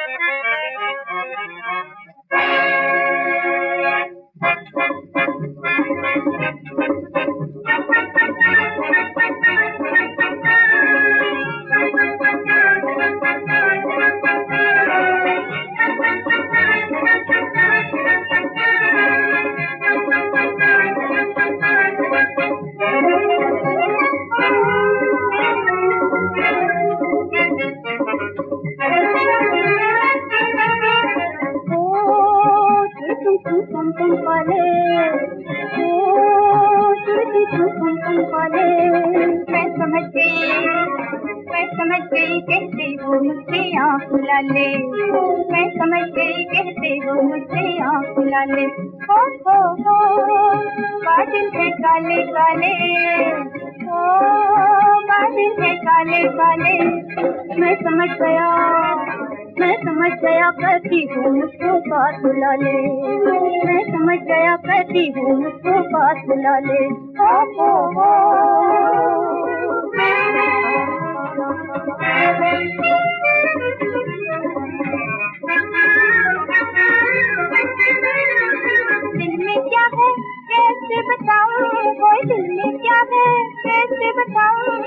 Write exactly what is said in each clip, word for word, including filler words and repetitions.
मैं समझ गई मैं समझ गई कहते हो मुझसे आँख मिला ले, मैं समझ गई कहते हो मुझसे आँख मिला ले। हो हो हो बादल है काले काले, ओ बादल है काले काले। मैं समझ गया मैं समझ गया कहती हूँ मुझको पास बुला ले, मैं समझ गया कहती हूँ मुझको पास बुला ले। हो हो हो दिल में क्या है कैसे बताऊं, कोई दिल में क्या है कैसे बताऊं।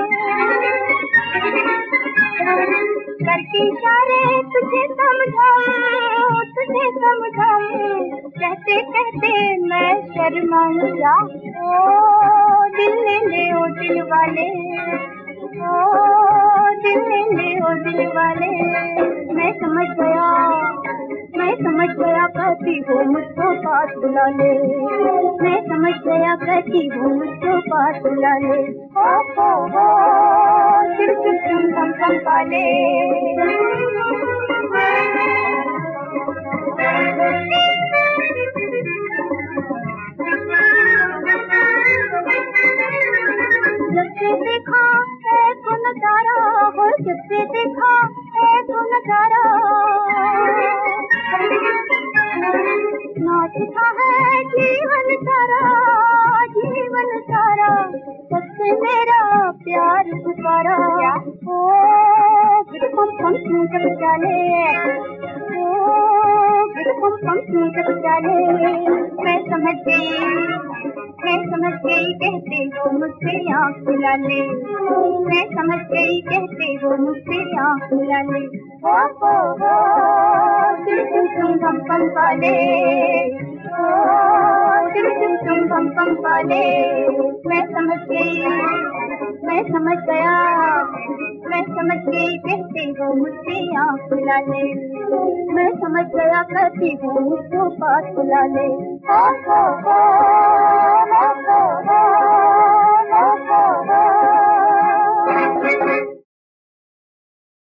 करके इशारे तुझे समझाऊं तुझे समझाऊं, कहते कहते मैं शर्माऊं जा। ओ दिल ले ले ओ दिल वाले, ओ दिल ले ले ओ दिल वाले। मैं समझ गया मैं समझ गया कहती हूँ मुझको पास बुला ले, मैं समझ गया कहती हूँ मुझको पास बुला ले। हो हो हो चिर चिर चिर पम पम पाले। जब से देखा है तो नजारा हो, जब से देखा है तो नजारा, नाचता है जीवन सारा जीवन सारा। सबसे मेरा प्यार पुकारा, ओ पम पम जब चले, ओ पम पम जब चले। मैं समझ गई मैं समझ गई कहते हो मुझसे आँख मिला ले, मैं समझ गई कहते हो मुझसे आँख मिला ले। हो हो हो दिल तुम तुम पम पम पाले, ओ दिल तुम तुम पम पम पाले। मैं समझ गई मैं समझ गया मैं समझ गई कहते हो मुझसे आँख मिला ले, मैं समझ गया कहती हूँ मुझको पास बुला ले। हो हो हो